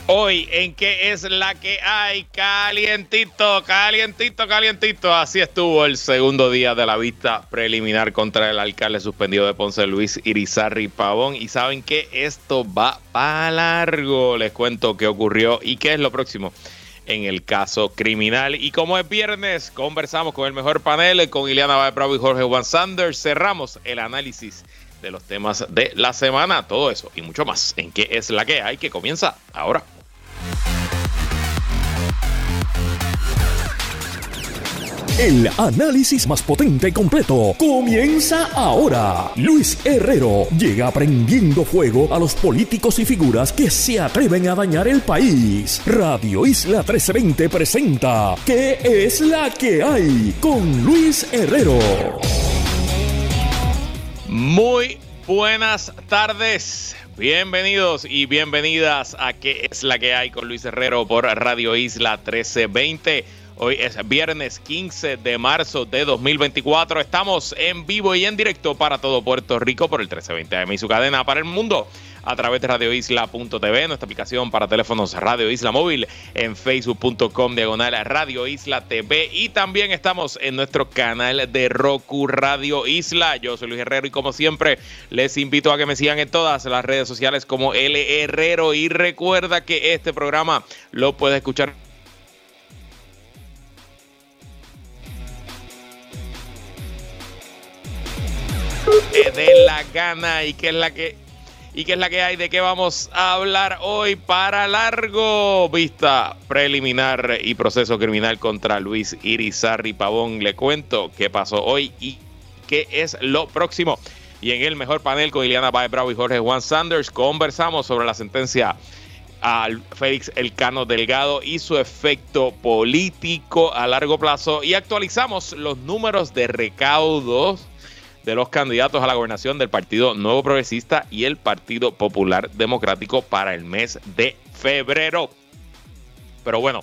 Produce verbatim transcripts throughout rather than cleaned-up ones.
Hoy, ¿en qué es la que hay? Calientito, calientito, calientito. Así estuvo el segundo día de la vista preliminar contra el alcalde suspendido de Ponce, Luis Irizarry Pavón. Y saben que esto va para largo. Les cuento qué ocurrió y qué es lo próximo en el caso criminal. Y como es viernes, conversamos con el mejor panel, con Ileana Baez Bravo y Jorge Juan Sanders. Cerramos el análisis de los temas de la semana. Todo eso y mucho más en qué es la que hay, que comienza ahora. El análisis más potente y completo comienza ahora. Luis Herrero llega prendiendo fuego a los políticos y figuras que se atreven a dañar el país. Radio Isla trece veinte presenta ¿Qué es la que hay? Con Luis Herrero. Muy buenas tardes. Bienvenidos y bienvenidas a ¿Qué es la que hay? Con Luis Herrero por Radio Isla trece veinte. Hoy es viernes quince de marzo de dos mil veinticuatro. Estamos en vivo y en directo para todo Puerto Rico por el trece veinte A M y su cadena para el mundo a través de radio isla punto t v, nuestra aplicación para teléfonos Radio Isla Móvil, en facebook punto com diagonal Radio Isla T V, y también estamos en nuestro canal de Roku Radio Isla. Yo soy Luis Herrero y como siempre les invito a que me sigan en todas las redes sociales como L Herrero, y recuerda que este programa lo puedes escuchar de la gana. Y qué es la que y qué es la que hay, de qué vamos a hablar hoy. Para largo, vista preliminar y proceso criminal contra Luis Irizarry Pavón. Le cuento qué pasó hoy y qué es lo próximo. Y en el mejor panel, con Ileana Baez Bravo y Jorge Juan Sanders, conversamos sobre la sentencia a Félix Elcano Delgado y su efecto político a largo plazo, y actualizamos los números de recaudos de los candidatos a la gobernación del Partido Nuevo Progresista y el Partido Popular Democrático para el mes de febrero. Pero bueno,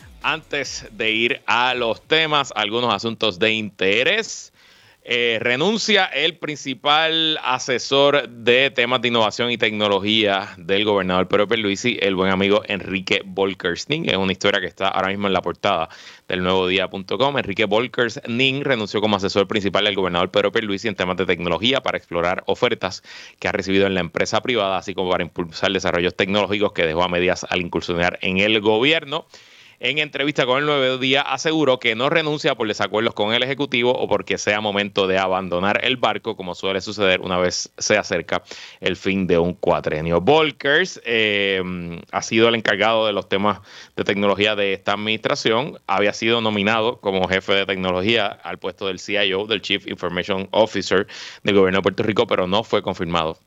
antes de ir a los temas, algunos asuntos de interés. Eh, renuncia el principal asesor de temas de innovación y tecnología del gobernador Pedro Pierluisi, el buen amigo Enrique Volkersning. Es una historia que está ahora mismo en la portada del nuevo día punto com. Enrique Volkersning renunció como asesor principal del gobernador Pedro Pierluisi en temas de tecnología para explorar ofertas que ha recibido en la empresa privada, así como para impulsar desarrollos tecnológicos que dejó a medias al incursionar en el gobierno. En entrevista con el Nuevo Día, aseguró que no renuncia por desacuerdos con el Ejecutivo o porque sea momento de abandonar el barco, como suele suceder una vez se acerca el fin de un cuatrenio. Volkers eh, ha sido el encargado de los temas de tecnología de esta administración. Había sido nominado como jefe de tecnología al puesto del C I O, del Chief Information Officer del gobierno de Puerto Rico, pero no fue confirmado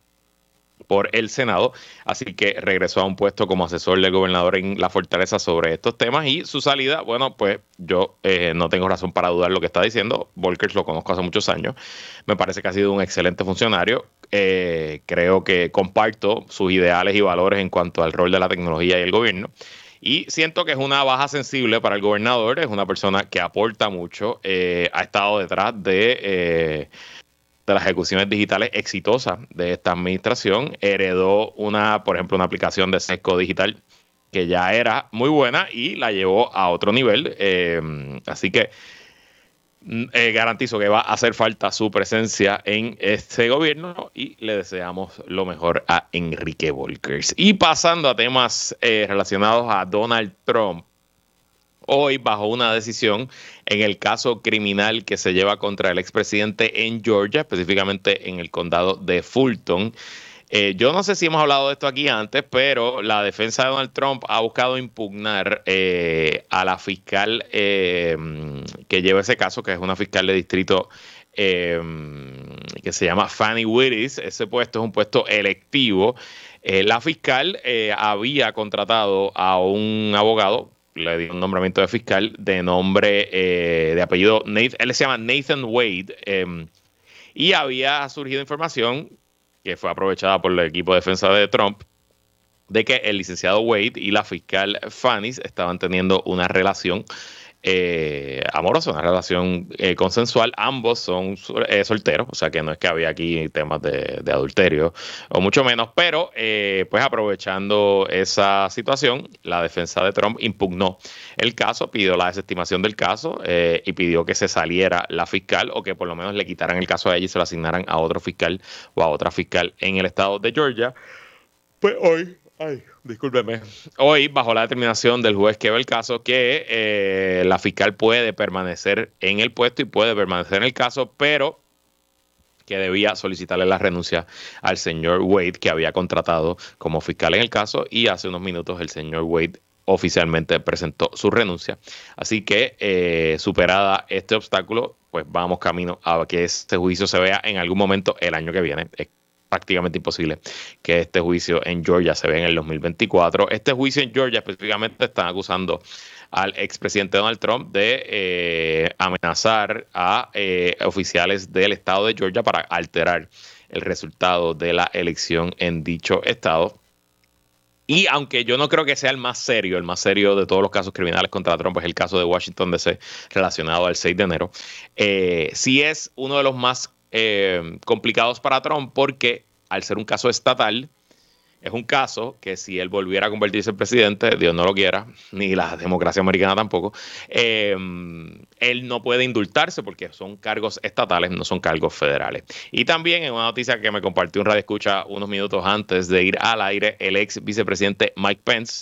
por el Senado, así que regresó a un puesto como asesor del gobernador en la Fortaleza sobre estos temas. Y su salida, bueno, pues yo eh, no tengo razón para dudar lo que está diciendo. Volkers lo conozco hace muchos años, me parece que ha sido un excelente funcionario. Eh, creo que comparto sus ideales y valores en cuanto al rol de la tecnología y el gobierno, y siento que es una baja sensible para el gobernador. Es una persona que aporta mucho, eh, ha estado detrás de eh, de las ejecuciones digitales exitosas de esta administración. Heredó una, por ejemplo, una aplicación de Sesco Digital que ya era muy buena y la llevó a otro nivel. Eh, así que eh, garantizo que va a hacer falta su presencia en este gobierno, y le deseamos lo mejor a Enrique Volkers. Y pasando a temas eh, relacionados a Donald Trump, hoy, bajo una decisión en el caso criminal que se lleva contra el expresidente en Georgia, específicamente en el condado de Fulton. Eh, yo no sé si hemos hablado de esto aquí antes, pero la defensa de Donald Trump ha buscado impugnar eh, a la fiscal eh, que lleva ese caso, que es una fiscal de distrito eh, que se llama Fannie Wittes. Ese puesto es un puesto electivo. Eh, la fiscal eh, había contratado a un abogado, le dio un nombramiento de fiscal de nombre, eh, de apellido, Nathan, él se llama Nathan Wade, eh, y había surgido información que fue aprovechada por el equipo de defensa de Trump, de que el licenciado Wade y la fiscal Fannie estaban teniendo una relación eh, amorosa, una relación eh, consensual. Ambos son eh, solteros, o sea que no es que había aquí temas de, de adulterio, o mucho menos, pero eh, pues aprovechando esa situación, la defensa de Trump impugnó el caso, pidió la desestimación del caso eh, y pidió que se saliera la fiscal o que por lo menos le quitaran el caso a ella y se lo asignaran a otro fiscal o a otra fiscal en el estado de Georgia. Pues hoy, ay, discúlpeme, hoy bajo la determinación del juez que ve el caso que eh, la fiscal puede permanecer en el puesto y puede permanecer en el caso, pero que debía solicitarle la renuncia al señor Wade, que había contratado como fiscal en el caso, y hace unos minutos el señor Wade oficialmente presentó su renuncia. Así que eh, superada este obstáculo, pues vamos camino a que este juicio se vea en algún momento el año que viene. Es prácticamente imposible que este juicio en Georgia se vea en el dos mil veinticuatro. Este juicio en Georgia específicamente están acusando al expresidente Donald Trump de eh, amenazar a eh, oficiales del estado de Georgia para alterar el resultado de la elección en dicho estado. Y aunque yo no creo que sea el más serio, el más serio de todos los casos criminales contra Trump es el caso de Washington D C relacionado al seis de enero, eh, sí es uno de los más eh, complicados para Trump porque al ser un caso estatal, es un caso que si él volviera a convertirse en presidente, Dios no lo quiera, ni la democracia americana tampoco, eh, él no puede indultarse porque son cargos estatales, no son cargos federales. Y también en una noticia que me compartió un radio escucha unos minutos antes de ir al aire, el ex vicepresidente Mike Pence,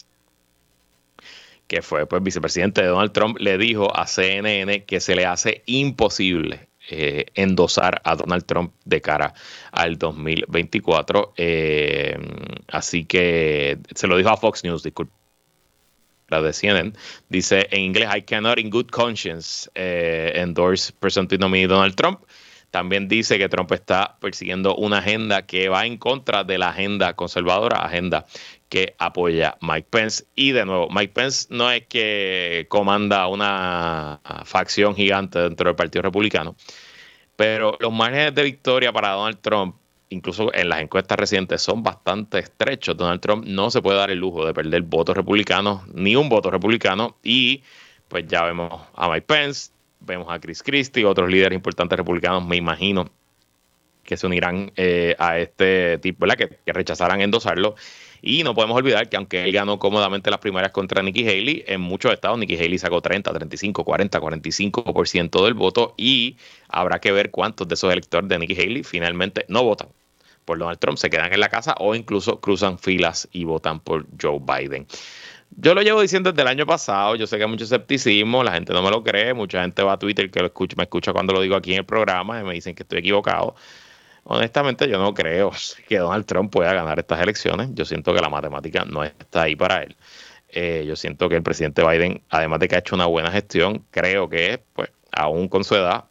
que fue pues vicepresidente de Donald Trump, le dijo a C N N que se le hace imposible Eh, endosar a Donald Trump de cara al dos mil veinticuatro. Eh, así que se lo dijo a Fox News, disculpe, la de C N N. Dice en inglés, I cannot in good conscience eh, endorse presumptive nominee Donald Trump. También dice que Trump está persiguiendo una agenda que va en contra de la agenda conservadora, agenda que apoya Mike Pence. Y de nuevo, Mike Pence no es que comanda una facción gigante dentro del Partido Republicano, pero los márgenes de victoria para Donald Trump, incluso en las encuestas recientes, son bastante estrechos. Donald Trump no se puede dar el lujo de perder votos republicanos, ni un voto republicano, y pues ya vemos a Mike Pence, vemos a Chris Christie, otros líderes importantes republicanos, me imagino que se unirán eh, a este tipo, ¿verdad? Que, que rechazarán endosarlo. Y no podemos olvidar que aunque él ganó cómodamente las primarias contra Nikki Haley, en muchos estados Nikki Haley sacó treinta, treinta y cinco, cuarenta, cuarenta y cinco por ciento del voto, y habrá que ver cuántos de esos electores de Nikki Haley finalmente no votan por Donald Trump, se quedan en la casa o incluso cruzan filas y votan por Joe Biden. Yo lo llevo diciendo desde el año pasado, yo sé que hay mucho escepticismo, la gente no me lo cree, mucha gente va a Twitter que lo escucha, me escucha cuando lo digo aquí en el programa y me dicen que estoy equivocado. Honestamente, yo no creo que Donald Trump pueda ganar estas elecciones. Yo siento que la matemática no está ahí para él. Eh, yo siento que el presidente Biden, además de que ha hecho una buena gestión, creo que es, pues, aún con su edad,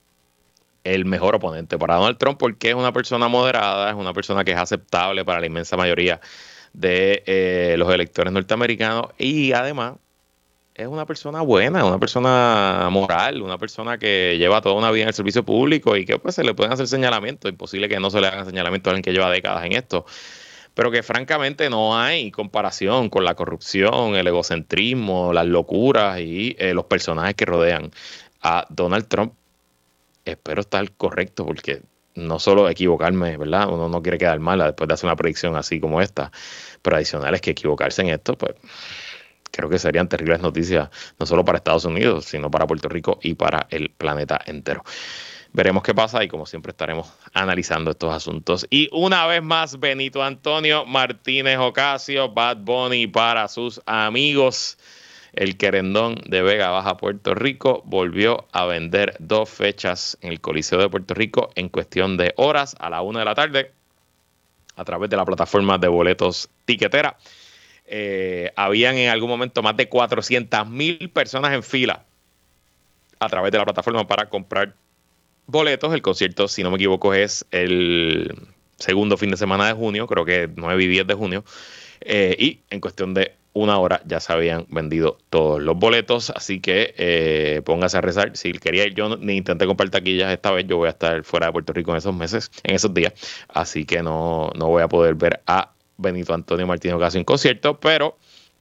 el mejor oponente para Donald Trump porque es una persona moderada, es una persona que es aceptable para la inmensa mayoría de eh, los electores norteamericanos y además es una persona buena, una persona moral, una persona que lleva toda una vida en el servicio público y que pues se le pueden hacer señalamientos. Imposible que no se le hagan señalamientos a alguien que lleva décadas en esto, pero que francamente no hay comparación con la corrupción, el egocentrismo, las locuras y eh, los personajes que rodean a Donald Trump. Espero estar correcto porque no solo equivocarme, ¿verdad? Uno no quiere quedar mal después de hacer una predicción así como esta, pero adicional es que equivocarse en esto, pues creo que serían terribles noticias, no solo para Estados Unidos, sino para Puerto Rico y para el planeta entero. Veremos qué pasa y como siempre estaremos analizando estos asuntos. Y una vez más, Benito Antonio Martínez Ocasio, Bad Bunny para sus amigos. El querendón de Vega Baja, Puerto Rico, volvió a vender dos fechas en el Coliseo de Puerto Rico en cuestión de horas a la una de la tarde a través de la plataforma de boletos Tiquetera. Eh, habían en algún momento más de cuatrocientas mil personas en fila a través de la plataforma para comprar boletos. El concierto, si no me equivoco, es el segundo fin de semana de junio, creo que nueve y diez de junio, eh, y en cuestión de una hora ya se habían vendido todos los boletos, así que eh, póngase a rezar. Si quería ir, yo no, ni intenté comprar taquillas esta vez, yo voy a estar fuera de Puerto Rico en esos meses, en esos días, así que no, no voy a poder ver a Benito Antonio Martínez Ocasio en concierto, pero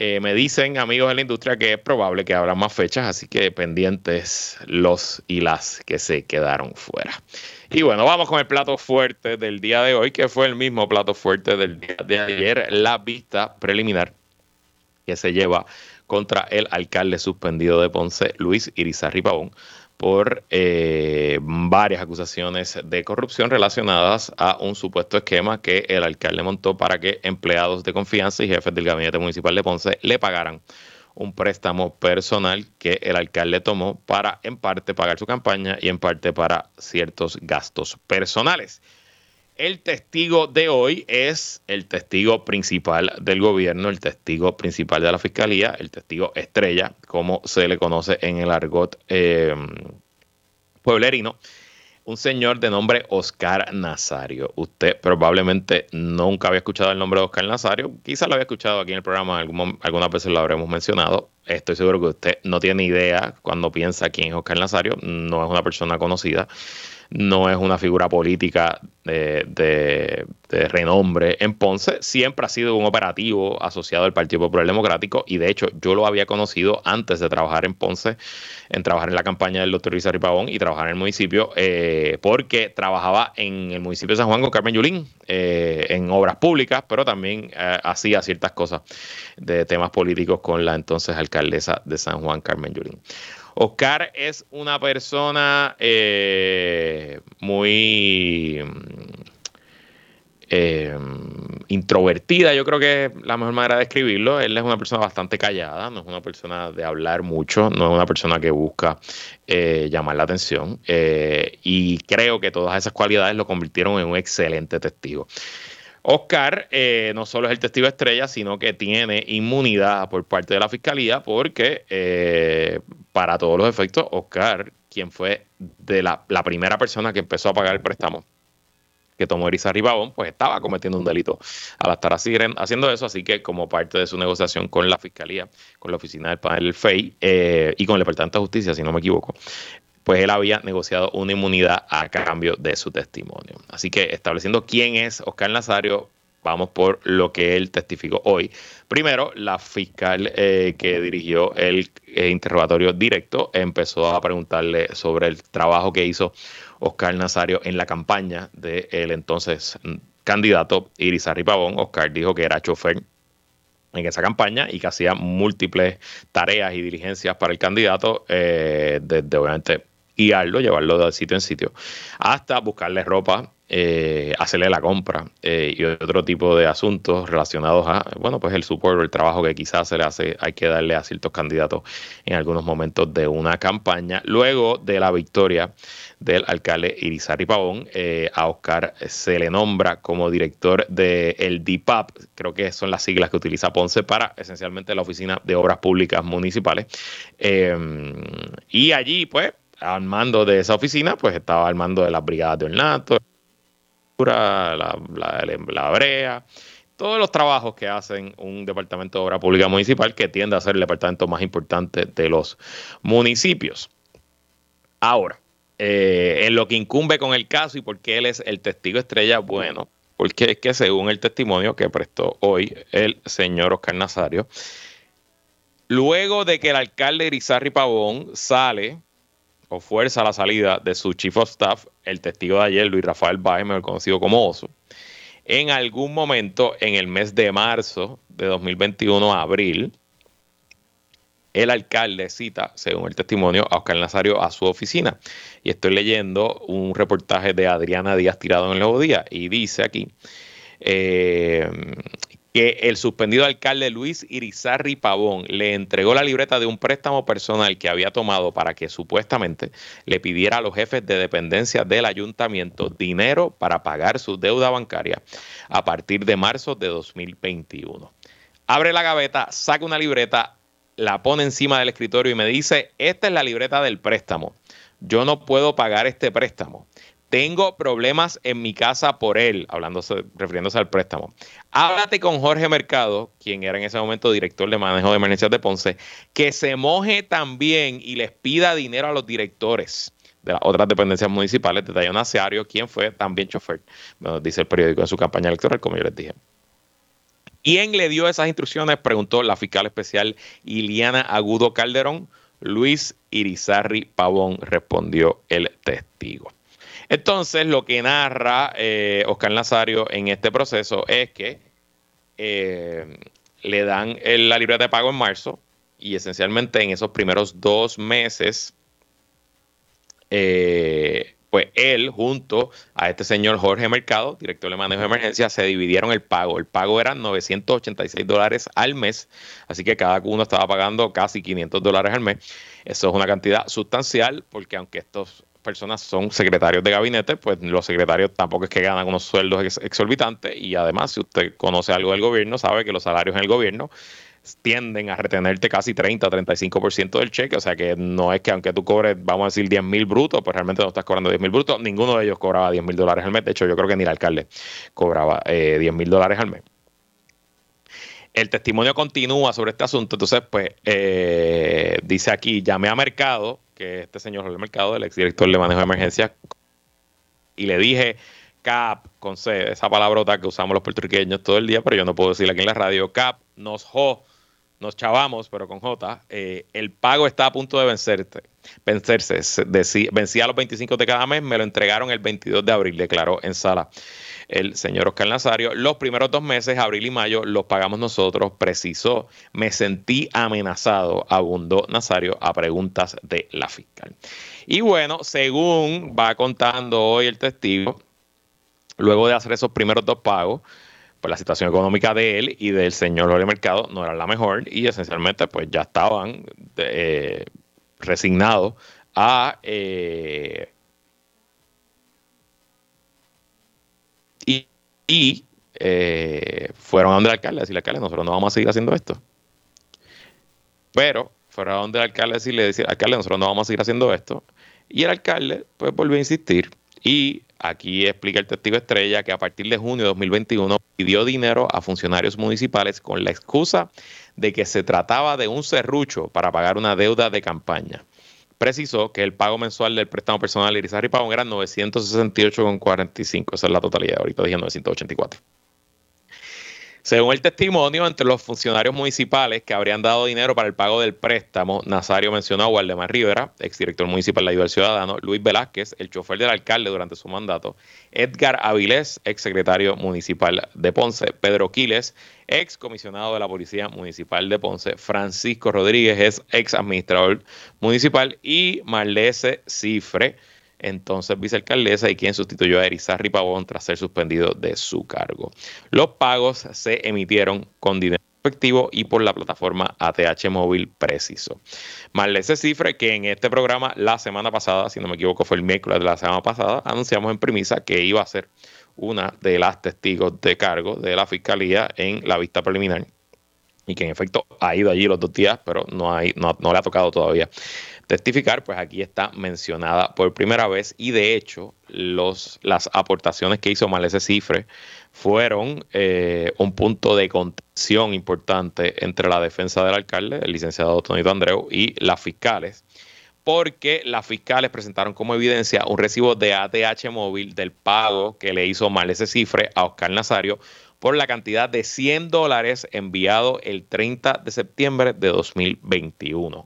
Eh, me dicen amigos de la industria que es probable que habrá más fechas, así que pendientes los y las que se quedaron fuera. Y bueno, vamos con el plato fuerte del día de hoy, que fue el mismo plato fuerte del día de ayer, la vista preliminar que se lleva contra el alcalde suspendido de Ponce, Luis Irizarry Pavón, por eh, varias acusaciones de corrupción relacionadas a un supuesto esquema que el alcalde montó para que empleados de confianza y jefes del gabinete municipal de Ponce le pagaran un préstamo personal que el alcalde tomó para en parte pagar su campaña y en parte para ciertos gastos personales. El testigo de hoy es el testigo principal del gobierno, el testigo principal de la fiscalía, el testigo estrella, como se le conoce en el argot eh, pueblerino, un señor de nombre Oscar Nazario. Usted probablemente nunca había escuchado el nombre de Oscar Nazario, quizás lo había escuchado aquí en el programa, algún, algunas veces lo habremos mencionado. Estoy seguro que usted no tiene idea cuando piensa quién es Oscar Nazario, no es una persona conocida. No es una figura política de, de, de renombre en Ponce. Siempre ha sido un operativo asociado al Partido Popular Democrático y de hecho yo lo había conocido antes de trabajar en Ponce, en trabajar en la campaña del doctor Irizarry Pavón y trabajar en el municipio, eh, porque trabajaba en el municipio de San Juan con Carmen Yulín eh, en obras públicas, pero también eh, hacía ciertas cosas de temas políticos con la entonces alcaldesa de San Juan, Carmen Yulín. Oscar es una persona eh, muy eh, introvertida, yo creo que es la mejor manera de describirlo. Él es una persona bastante callada, no es una persona de hablar mucho, no es una persona que busca eh, llamar la atención eh, y creo que todas esas cualidades lo convirtieron en un excelente testigo. Oscar eh, no solo es el testigo estrella, sino que tiene inmunidad por parte de la fiscalía porque eh, para todos los efectos, Oscar, quien fue de la, la primera persona que empezó a pagar el préstamo que tomó Irizarry Pavón, pues estaba cometiendo un delito al estar así, haciendo eso, así que como parte de su negociación con la fiscalía, con la oficina del panel del F E I eh, y con el Departamento de Justicia, si no me equivoco, pues él había negociado una inmunidad a cambio de su testimonio. Así que estableciendo quién es Oscar Nazario, vamos por lo que él testificó hoy. Primero, la fiscal eh, que dirigió el eh, interrogatorio directo empezó a preguntarle sobre el trabajo que hizo Oscar Nazario en la campaña del entonces candidato Irizarry Pavón. Oscar dijo que era chofer en esa campaña y que hacía múltiples tareas y diligencias para el candidato, eh, desde obviamente guiarlo, llevarlo de sitio en sitio, hasta buscarle ropa, eh, hacerle la compra eh, y otro tipo de asuntos relacionados a, bueno, pues el support, el trabajo que quizás se le hace, hay que darle a ciertos candidatos en algunos momentos de una campaña. Luego de la victoria del alcalde Irizarry Pavón, eh, a Oscar se le nombra como director del D P A P, creo que son las siglas que utiliza Ponce para esencialmente la Oficina de Obras Públicas Municipales, eh, y allí pues al mando de esa oficina pues estaba al mando de las brigadas de ornato, la, la, la, la brea, todos los trabajos que hacen un departamento de obra pública municipal que tiende a ser el departamento más importante de los municipios. Ahora, eh, en lo que incumbe con el caso y por qué él es el testigo estrella, bueno, porque es que según el testimonio que prestó hoy el señor Oscar Nazario, luego de que el alcalde Irizarry Pavón sale o fuerza la salida de su chief of staff, el testigo de ayer, Luis Rafael Báez, mejor conocido como Oso, en algún momento en el mes de marzo de dos mil veintiuno, a abril, el alcalde cita, según el testimonio, a Oscar Nazario a su oficina. Y estoy leyendo un reportaje de Adriana Díaz Tirado en el Nuevo Día y dice aquí eh, que el suspendido alcalde Luis Irizarry Pavón le entregó la libreta de un préstamo personal que había tomado para que supuestamente le pidiera a los jefes de dependencia del ayuntamiento dinero para pagar su deuda bancaria a partir de marzo de dos mil veintiuno. Abre la gaveta, saca una libreta, la pone encima del escritorio y me dice: esta es la libreta del préstamo. Yo no puedo pagar este préstamo. Tengo problemas en mi casa por él, hablándose, refiriéndose al préstamo. Háblate con Jorge Mercado, quien era en ese momento director de manejo de emergencias de Ponce, que se moje también y les pida dinero a los directores de las otras dependencias municipales, de Tayo Nazario, quien fue también chofer, bueno, dice el periódico en su campaña electoral, como yo les dije. ¿Quién le dio esas instrucciones? Preguntó la fiscal especial Iliana Agudo Calderón. Luis Irizarry Pavón, respondió el testigo. Entonces, lo que narra eh, Oscar Nazario en este proceso es que eh, le dan el, la libreta de pago en marzo y esencialmente en esos primeros dos meses, eh, pues él junto a este señor Jorge Mercado, director de manejo de emergencia, se dividieron el pago. El pago era novecientos ochenta y seis dólares al mes, así que cada uno estaba pagando casi quinientos dólares al mes. Eso es una cantidad sustancial porque aunque estos personas son secretarios de gabinete, pues los secretarios tampoco es que ganan unos sueldos ex exorbitantes y además si usted conoce algo del gobierno, sabe que los salarios en el gobierno tienden a retenerte casi treinta a treinta y cinco por ciento del cheque, o sea que no es que aunque tú cobres, vamos a decir, diez mil brutos, pues realmente no estás cobrando diez mil brutos, ninguno de ellos cobraba diez mil dólares al mes, de hecho yo creo que ni el alcalde cobraba eh, diez mil dólares al mes. El testimonio continúa sobre este asunto, entonces pues eh, dice aquí, llamé a Mercado, que es este señor Jorge Mercado, el exdirector de manejo de emergencias, y le dije, Cap, con C, esa palabrota que usamos los puertorriqueños todo el día, pero yo no puedo decirla aquí en la radio, Cap, nos jo, nos chavamos, pero con J, eh, el pago está a punto de vencerte, vencerse, decía, vencía los veinticinco de cada mes, me lo entregaron el veintidós de abril, declaró en sala el señor Oscar Nazario. Los primeros dos meses, abril y mayo, los pagamos nosotros, precisó. Me sentí amenazado, abundó Nazario a preguntas de la fiscal. Y bueno, según va contando hoy el testigo, luego de hacer esos primeros dos pagos, pues la situación económica de él y del señor Jorge Mercado no era la mejor y esencialmente pues ya estaban eh, resignados a... Eh, y y eh, fueron a donde el alcalde a decirle, alcalde, nosotros no vamos a seguir haciendo esto. Pero fueron a donde el alcalde a decirle, decir, alcalde, nosotros no vamos a seguir haciendo esto. Y el alcalde pues volvió a insistir y aquí explica el testigo estrella que a partir de junio de dos mil veintiuno pidió dinero a funcionarios municipales con la excusa de que se trataba de un serrucho para pagar una deuda de campaña. Precisó que el pago mensual del préstamo personal de Irizarry Pavón era novecientos sesenta y ocho con cuarenta y cinco. Esa es la totalidad. Ahorita dije novecientos ochenta y cuatro. Según el testimonio, entre los funcionarios municipales que habrían dado dinero para el pago del préstamo, Nazario mencionó a Waldemar Rivera, exdirector municipal de Ayuda al Ciudadano, Luis Velázquez, el chofer del alcalde durante su mandato, Edgar Avilés, exsecretario municipal de Ponce, Pedro Quiles, ex comisionado de la Policía Municipal de Ponce, Francisco Rodríguez, es ex administrador municipal, y Marlese Cifre, entonces vicealcaldesa y quien sustituyó a Irizarry Pavón tras ser suspendido de su cargo. Los pagos se emitieron con dinero efectivo y por la plataforma A T H Móvil Preciso. Marlese Cifre, que en este programa la semana pasada, si no me equivoco fue el miércoles de la semana pasada, anunciamos en primicia que iba a ser una de las testigos de cargo de la Fiscalía en la vista preliminar y que en efecto ha ido allí los dos días, pero no, hay, no, no le ha tocado todavía testificar, pues aquí está mencionada por primera vez y de hecho los, las aportaciones que hizo Marlese Cifre fueron eh, un punto de contención importante entre la defensa del alcalde, el licenciado Tonito Andreu, y las fiscales, porque las fiscales presentaron como evidencia un recibo de A T H Móvil del pago que le hizo Marlese Cifre a Oscar Nazario por la cantidad de cien dólares enviado el treinta de septiembre de dos mil veintiuno.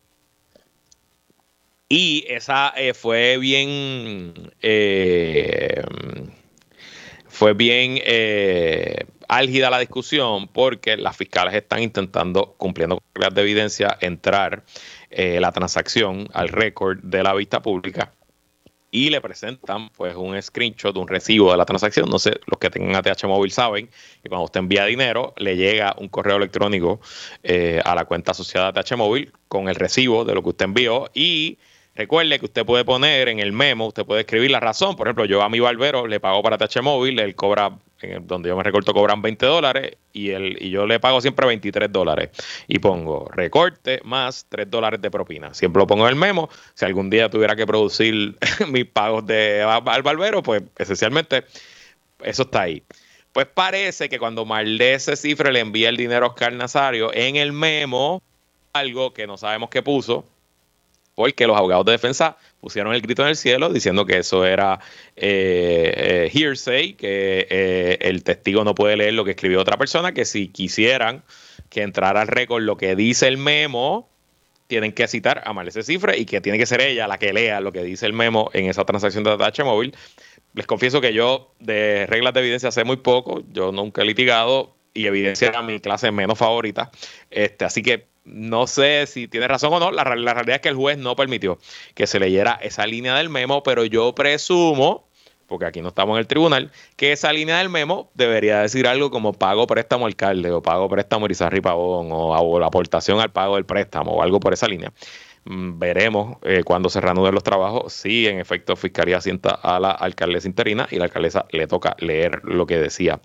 Y esa eh, fue bien, eh, fue bien eh, álgida la discusión porque las fiscales están intentando, cumpliendo con reglas de evidencia, entrar eh, la transacción al récord de la vista pública y le presentan pues un screenshot, un recibo de la transacción. No sé, los que tengan A T H Móvil saben que cuando usted envía dinero, le llega un correo electrónico eh, a la cuenta asociada a A T H Móvil con el recibo de lo que usted envió y recuerde que usted puede poner en el memo, usted puede escribir la razón. Por ejemplo, yo a mi barbero le pago para A T H Móvil, él cobra, en donde yo me recorto cobran veinte dólares y, él, y yo le pago siempre veintitrés dólares. Y pongo recorte más tres dólares de propina. Siempre lo pongo en el memo. Si algún día tuviera que producir mis pagos de, al barbero, pues esencialmente eso está ahí. Pues parece que cuando Marlese Cifre le envía el dinero a Oscar Nazario, en el memo, algo que no sabemos qué puso, porque los abogados de defensa pusieron el grito en el cielo diciendo que eso era eh, eh, hearsay, que eh, el testigo no puede leer lo que escribió otra persona, que si quisieran que entrara al récord lo que dice el memo, tienen que citar a Marlese Cifre y que tiene que ser ella la que lea lo que dice el memo en esa transacción de H móvil. Les confieso que yo de reglas de evidencia sé muy poco, yo nunca he litigado y evidencia era mi clase menos favorita, este, así que no sé si tiene razón o no. La, la realidad es que el juez no permitió que se leyera esa línea del memo, pero yo presumo, porque aquí no estamos en el tribunal, que esa línea del memo debería decir algo como pago préstamo alcalde o pago préstamo Irizarry Pavón o, o la aportación al pago del préstamo o algo por esa línea. Mm, veremos eh, cuando se reanuden los trabajos si en efecto Fiscalía sienta a la alcaldesa interina y la alcaldesa le toca leer lo que decía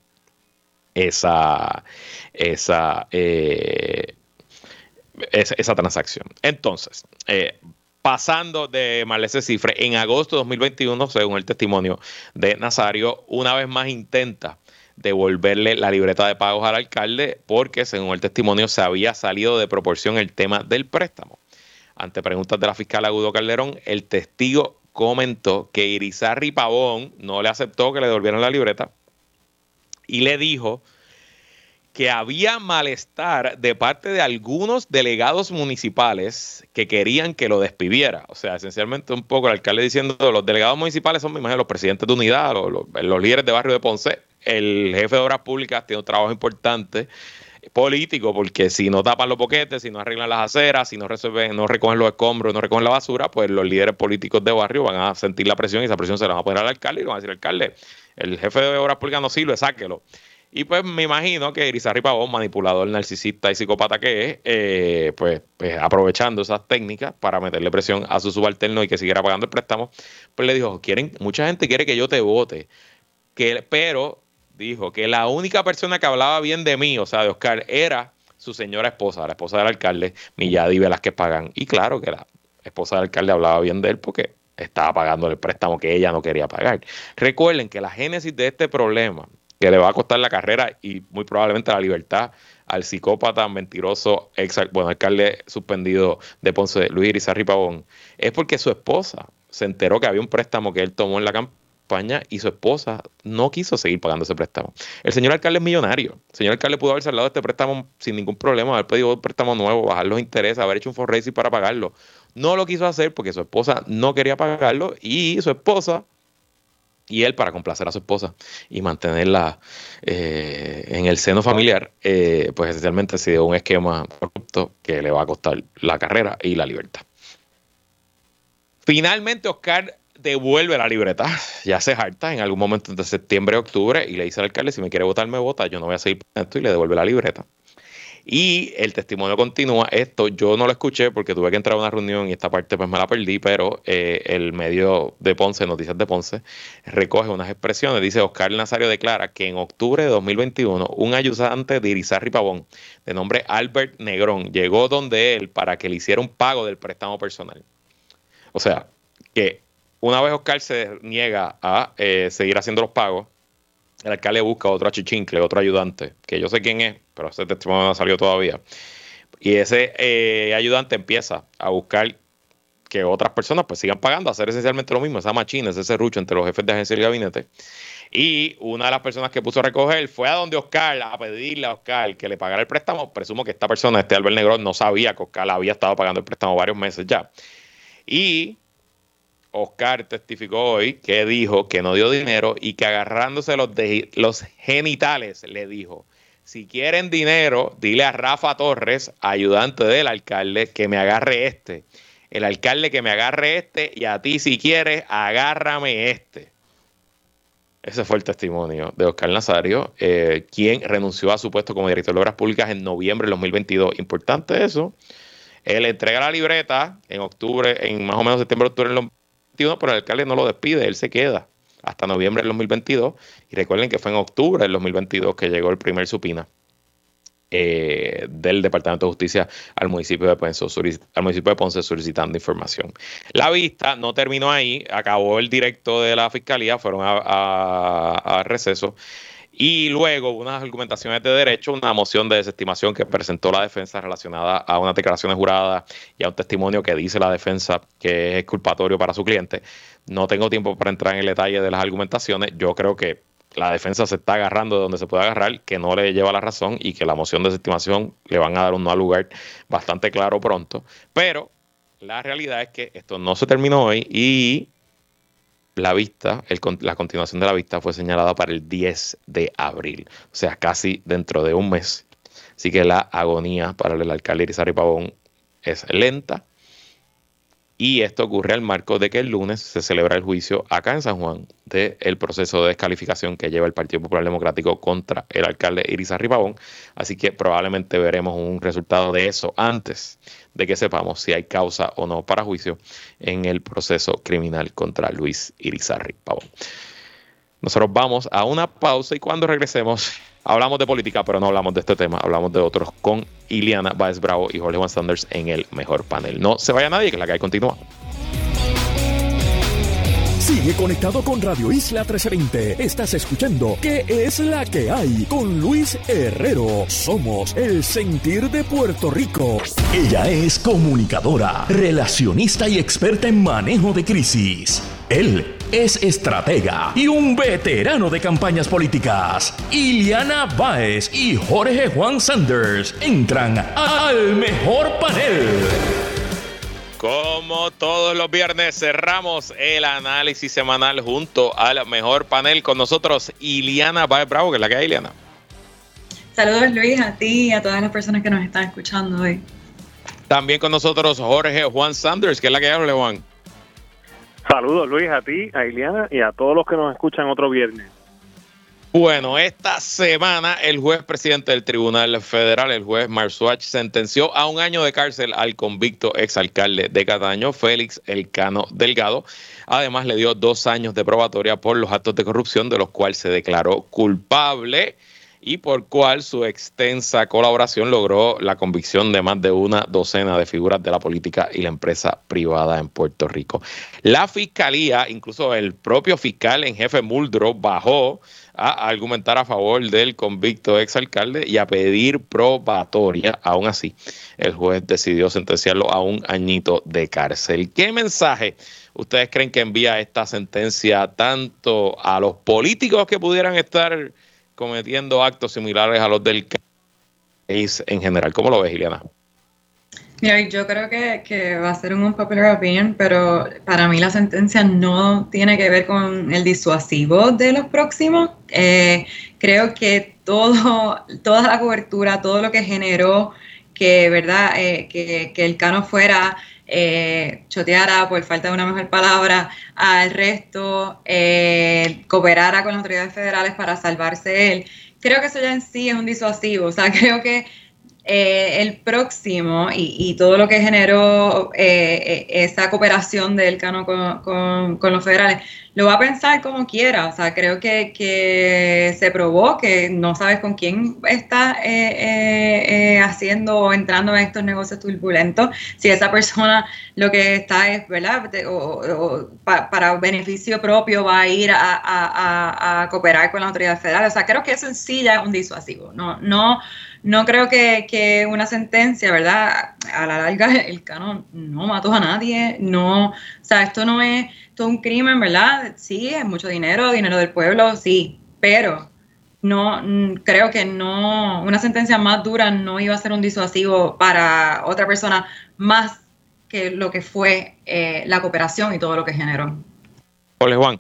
esa, esa, eh, esa, esa transacción. Entonces, eh, pasando de Marlese Cifre, en agosto de dos mil veintiuno, según el testimonio de Nazario, una vez más intenta devolverle la libreta de pagos al alcalde porque, según el testimonio, se había salido de proporción el tema del préstamo. Ante preguntas de la fiscal Agudo Calderón, el testigo comentó que Irizarry Pavón no le aceptó que le devolvieran la libreta y le dijo que había malestar de parte de algunos delegados municipales que querían que lo despidiera. O sea, esencialmente un poco el alcalde diciendo, los delegados municipales son, me imagino, los presidentes de unidad, los, los, los líderes de barrio de Ponce. El jefe de obras públicas tiene un trabajo importante político, porque si no tapan los boquetes, si no arreglan las aceras, si no resuelven, no recogen los escombros, no recogen la basura, pues los líderes políticos de barrio van a sentir la presión y esa presión se la van a poner al alcalde y le van a decir, alcalde, el jefe de obras públicas no sirve, sáquelo. Y pues me imagino que Irizarry Pavón, manipulador, narcisista y psicópata que es, eh, pues, pues aprovechando esas técnicas para meterle presión a su subalterno y que siguiera pagando el préstamo, pues le dijo, quieren, mucha gente quiere que yo te vote, que, pero dijo que la única persona que hablaba bien de mí, o sea, de Oscar, era su señora esposa, la esposa del alcalde, Milladi Velázquez Pagán. Y claro que la esposa del alcalde hablaba bien de él porque estaba pagando el préstamo que ella no quería pagar. Recuerden que la génesis de este problema, que le va a costar la carrera y muy probablemente la libertad al psicópata, mentiroso, ex, bueno, alcalde suspendido de Ponce, Luis Irizarry Pavón, es porque su esposa se enteró que había un préstamo que él tomó en la campaña y su esposa no quiso seguir pagando ese préstamo. El señor alcalde es millonario. El señor alcalde pudo haber saldado este préstamo sin ningún problema, haber pedido un préstamo nuevo, bajar los intereses, haber hecho un fundraising para pagarlo. No lo quiso hacer porque su esposa no quería pagarlo y su esposa y él, para complacer a su esposa y mantenerla eh, en el seno familiar, eh, pues esencialmente ha sido un esquema corrupto que le va a costar la carrera y la libertad. Finalmente, Oscar devuelve la libreta. Ya se harta en algún momento de septiembre o octubre y le dice al alcalde, si me quiere votar, me vota, yo no voy a seguir con esto, y le devuelve la libreta. Y el testimonio continúa. Esto yo no lo escuché porque tuve que entrar a una reunión y esta parte pues me la perdí, pero eh, el medio de Ponce, Noticias de Ponce, recoge unas expresiones. Dice, Oscar Nazario declara que en octubre de dos mil veintiuno un ayudante de Irizarry Pavón de nombre Albert Negrón llegó donde él para que le hiciera un pago del préstamo personal. O sea, que una vez Oscar se niega a eh, seguir haciendo los pagos, el alcalde busca otro achichincle, otro ayudante, que yo sé quién es, pero ese testimonio no salió todavía. Y ese eh, ayudante empieza a buscar que otras personas pues sigan pagando, a hacer esencialmente lo mismo, esa machina, ese serrucho entre los jefes de agencia y el gabinete. Y una de las personas que puso a recoger fue a donde Oscar, a pedirle a Oscar que le pagara el préstamo. Presumo que esta persona, este Albert Negrón, no sabía que Oscar había estado pagando el préstamo varios meses ya. Y Oscar testificó hoy que dijo que no dio dinero y que agarrándose los, de, los genitales le dijo, si quieren dinero, dile a Rafa Torres, ayudante del alcalde, que me agarre este. El alcalde que me agarre este y a ti si quieres, agárrame este. Ese fue el testimonio de Oscar Nazario, eh, quien renunció a su puesto como director de Obras Públicas en noviembre del dos mil veintidós. Importante eso. Él entrega la libreta en octubre, en más o menos septiembre, octubre del dos mil veintiuno, pero el alcalde no lo despide, él se queda hasta noviembre del dos mil veintidós. Y recuerden que fue en octubre del dos mil veintidós que llegó el primer subpoena eh, del Departamento de Justicia al municipio de Ponce, al municipio de Ponce solicitando información. La vista no terminó ahí, acabó el directo de la fiscalía, fueron a, a, a receso. Y luego unas argumentaciones de derecho, una moción de desestimación que presentó la defensa relacionada a unas declaraciones juradas y a un testimonio que dice la defensa que es exculpatorio para su cliente. No tengo tiempo para entrar en el detalle de las argumentaciones. Yo creo que la defensa se está agarrando de donde se puede agarrar, que no le lleva la razón y que la moción de desestimación le van a dar un no lugar bastante claro pronto. Pero la realidad es que esto no se terminó hoy y la vista, el, la continuación de la vista fue señalada para el diez de abril, o sea, casi dentro de un mes. Así que la agonía para el alcalde Irizarry Pavón es lenta. Y esto ocurre al marco de que el lunes se celebra el juicio acá en San Juan del proceso de descalificación que lleva el Partido Popular Democrático contra el alcalde Irizarry Pavón. Así que probablemente veremos un resultado de eso antes de que sepamos si hay causa o no para juicio en el proceso criminal contra Luis Irizarry Pavón. Nosotros vamos a una pausa y cuando regresemos hablamos de política, pero no hablamos de este tema, hablamos de otros con Iliana Báez Bravo y Jorge Juan Sanders en el mejor panel. No se vaya nadie, que la que hay continúa. Sigue conectado con Radio Isla trescientos veinte. Estás escuchando ¿Qué es la que hay? Con Luis Herrero. Somos el sentir de Puerto Rico. Ella es comunicadora, relacionista y experta en manejo de crisis. Él es estratega y un veterano de campañas políticas. Iliana Báez y Jorge Juan Sanders entran al mejor panel. Como todos los viernes cerramos el análisis semanal junto al mejor panel con nosotros Iliana Báez Bravo, que es la que hay, Iliana. Saludos Luis, a ti y a todas las personas que nos están escuchando hoy. También con nosotros Jorge Juan Sanders, que es la que hay, Jorge Juan. Saludos Luis, a ti, a Iliana y a todos los que nos escuchan otro viernes. Bueno, esta semana el juez presidente del Tribunal Federal, el juez Marzuach, sentenció a un año de cárcel al convicto exalcalde de Cataño, Félix Elcano Delgado. Además, le dio dos años de probatoria por los actos de corrupción de los cuales se declaró culpable y por cual su extensa colaboración logró la convicción de más de una docena de figuras de la política y la empresa privada en Puerto Rico. La fiscalía, incluso el propio fiscal en jefe Muldrow, bajó a argumentar a favor del convicto exalcalde y a pedir probatoria. Aún así, el juez decidió sentenciarlo a un añito de cárcel. ¿Qué mensaje ustedes creen que envía esta sentencia tanto a los políticos que pudieran estar cometiendo actos similares a los del país en general? ¿Cómo lo ves, Iliana? Mira, yo creo que, que va a ser un unpopular opinion, pero para mí la sentencia no tiene que ver con el disuasivo de los próximos. Eh, creo que todo, toda la cobertura, todo lo que generó que, ¿verdad? Eh, que, que Elcano fuera, eh, choteara, por falta de una mejor palabra, al resto, eh, cooperara con las autoridades federales para salvarse él. Creo que eso ya en sí es un disuasivo. O sea, creo que Eh, el próximo y, y todo lo que generó eh, esa cooperación de Elcano con, con, con los federales, lo va a pensar como quiera. O sea, creo que, que se probó que no sabes con quién está eh, eh, eh, haciendo o entrando en estos negocios turbulentos. Si esa persona lo que está es, ¿verdad? O, o, pa, para beneficio propio va a ir a, a, a, a cooperar con las autoridades federales. O sea, creo que eso en sí ya es un disuasivo. No, no No creo que, que una sentencia, ¿verdad? A la larga, Elcano no mató a nadie, no, o sea, esto no es todo un crimen, ¿verdad? Sí, es mucho dinero, dinero del pueblo, sí, pero no, creo que no, una sentencia más dura no iba a ser un disuasivo para otra persona más que lo que fue eh, la cooperación y todo lo que generó. Hola, Juan.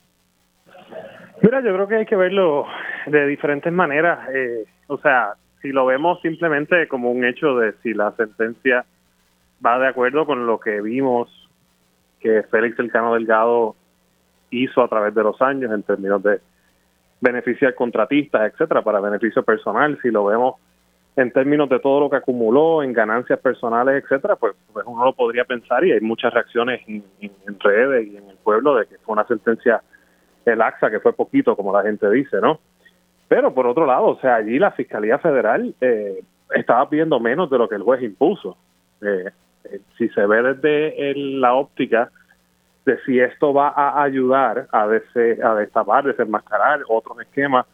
Mira, yo creo que hay que verlo de diferentes maneras, eh, o sea, si lo vemos simplemente como un hecho de si la sentencia va de acuerdo con lo que vimos que Félix Elcano Delgado hizo a través de los años en términos de beneficiar contratistas, etcétera, para beneficio personal, si lo vemos en términos de todo lo que acumuló en ganancias personales, etcétera, pues, pues uno lo podría pensar y hay muchas reacciones en, en, en redes y en el pueblo de que fue una sentencia laxa, que fue poquito, como la gente dice, ¿no? Pero por otro lado, o sea, allí la Fiscalía Federal eh, estaba pidiendo menos de lo que el juez impuso. Eh, eh, si se ve desde el, la óptica de si esto va a ayudar a, des, a destapar, desenmascarar otros esquemas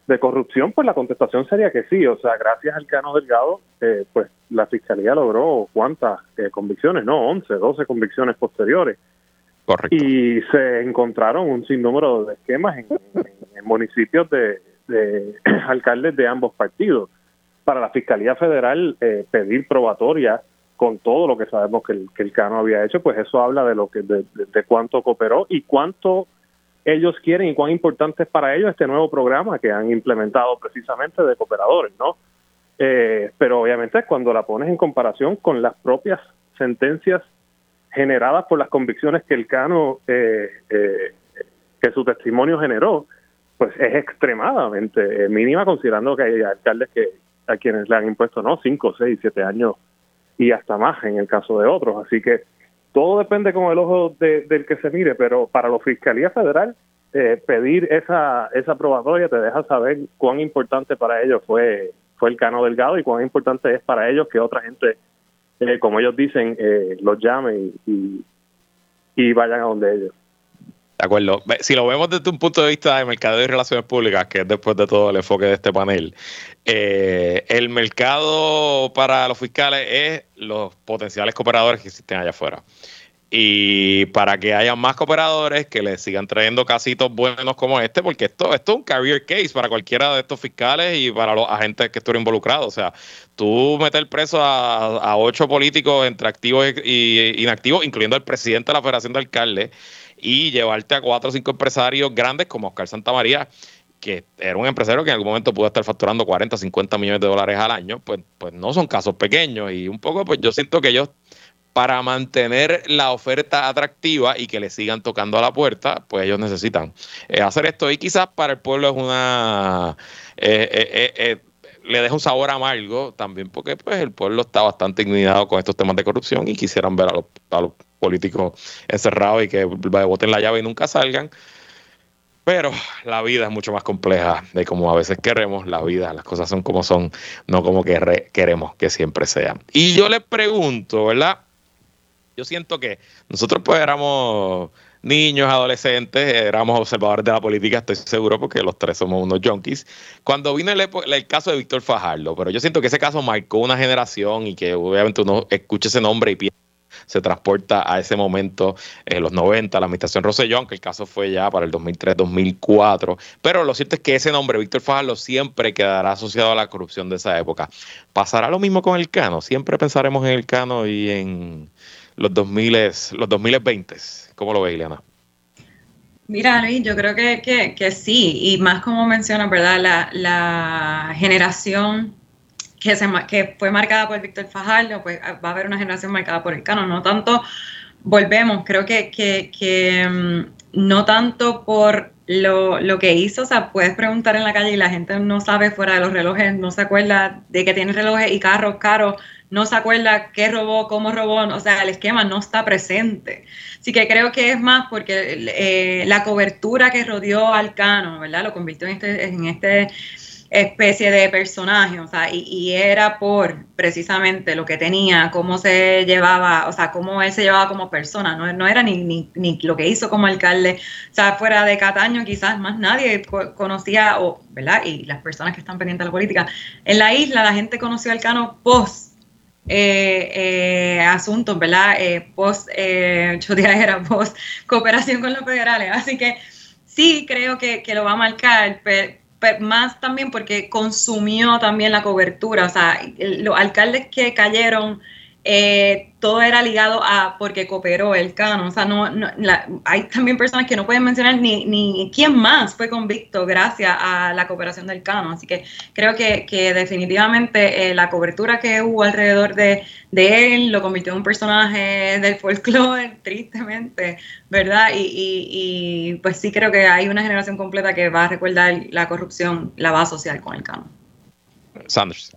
de corrupción, pues la contestación sería que sí. O sea, gracias al Cano Delgado, eh, pues la Fiscalía logró ¿cuántas eh, convicciones? No, once, doce convicciones posteriores. Correcto. Y se encontraron un sinnúmero de esquemas en, en, en municipios de, de alcaldes de ambos partidos. Para la Fiscalía Federal eh, pedir probatoria con todo lo que sabemos que el, que el Cano había hecho, pues eso habla de lo que de, de, de cuánto cooperó y cuánto ellos quieren y cuán importante es para ellos este nuevo programa que han implementado precisamente de cooperadores, ¿no? Eh, pero obviamente cuando la pones en comparación con las propias sentencias generadas por las convicciones que el Cano, eh, eh, que su testimonio generó, pues es extremadamente mínima, considerando que hay alcaldes que a quienes le han impuesto, ¿no? Cinco, seis, siete años y hasta más en el caso de otros. Así que todo depende con el ojo de, del que se mire, pero para la Fiscalía Federal eh, pedir esa esa probatoria te deja saber cuán importante para ellos fue fue el Cano Delgado y cuán importante es para ellos que otra gente, eh, como ellos dicen, eh, los llame y, y, y vayan a donde ellos. De acuerdo. Si lo vemos desde un punto de vista de mercado y relaciones públicas, que es después de todo el enfoque de este panel, eh, el mercado para los fiscales es los potenciales cooperadores que existen allá afuera. Y para que haya más cooperadores que les sigan trayendo casitos buenos como este, porque esto, esto es un career case para cualquiera de estos fiscales y para los agentes que estuvieron involucrados. O sea, tú meter preso a, a ocho políticos entre activos y inactivos, incluyendo al presidente de la Federación de Alcaldes, y llevarte a cuatro o cinco empresarios grandes como Oscar Santamaría, que era un empresario que en algún momento pudo estar facturando cuarenta, cincuenta millones de dólares al año, pues, pues no son casos pequeños. Y un poco, pues yo siento que ellos, para mantener la oferta atractiva y que le sigan tocando a la puerta, pues ellos necesitan eh, hacer esto. Y quizás para el pueblo es una... Eh, eh, eh, le deja un sabor amargo también porque pues el pueblo está bastante indignado con estos temas de corrupción y quisieran ver a los, a los políticos encerrados y que boten la llave y nunca salgan. Pero la vida es mucho más compleja de como a veces queremos. La vida, las cosas son como son, no como que re- queremos que siempre sean. Y yo les pregunto, ¿verdad? Yo siento que nosotros pues éramos niños, adolescentes, éramos observadores de la política, estoy seguro, porque los tres somos unos junkies. Cuando vino el, el caso de Víctor Fajardo, pero yo siento que ese caso marcó una generación y que obviamente uno escucha ese nombre y piensa, se transporta a ese momento, en eh, los noventa, la administración Rosselló, aunque el caso fue ya para el dos mil tres, dos mil cuatro. Pero lo cierto es que ese nombre, Víctor Fajardo, siempre quedará asociado a la corrupción de esa época. ¿Pasará lo mismo con el Cano? Siempre pensaremos en el Cano y en los dos mil, los dos mil veinte. ¿Cómo lo ves, Ileana? Mira, Luis, yo creo que, que, que sí, y más como mencionas, ¿verdad? La, la generación que, se, que fue marcada por Víctor Fajardo, pues va a haber una generación marcada por el Cano. No tanto, volvemos, creo que, que, que um, no tanto por lo, lo que hizo, o sea, puedes preguntar en la calle y la gente no sabe fuera de los relojes, no se acuerda de que tiene relojes y carros caros, no se acuerda qué robó, cómo robó, o sea, el esquema no está presente. Así que creo que es más porque eh, la cobertura que rodeó al Cano, ¿verdad? Lo convirtió en este, en este especie de personaje, o sea, y, y era por precisamente lo que tenía, cómo se llevaba, o sea, cómo él se llevaba como persona, no, no era ni, ni, ni lo que hizo como alcalde, o sea, fuera de Cataño quizás más nadie co- conocía, o, ¿verdad? Y las personas que están pendientes de la política, en la isla la gente conoció al Cano post Eh, eh, asuntos, ¿verdad? Eh, post, eh, yo diría era post cooperación con los federales, así que sí creo que, que lo va a marcar, pero, pero más también porque consumió también la cobertura, o sea, los alcaldes que cayeron, eh, todo era ligado a porque cooperó el Cano, o sea, no, no la, hay también personas que no pueden mencionar ni, ni quién más fue convicto gracias a la cooperación del Cano, así que creo que, que definitivamente eh, la cobertura que hubo alrededor de, de él lo convirtió en un personaje del folclore, tristemente, ¿verdad? Y, y, y pues sí creo que hay una generación completa que va a recordar la corrupción, la va a asociar con el Cano. Sanders.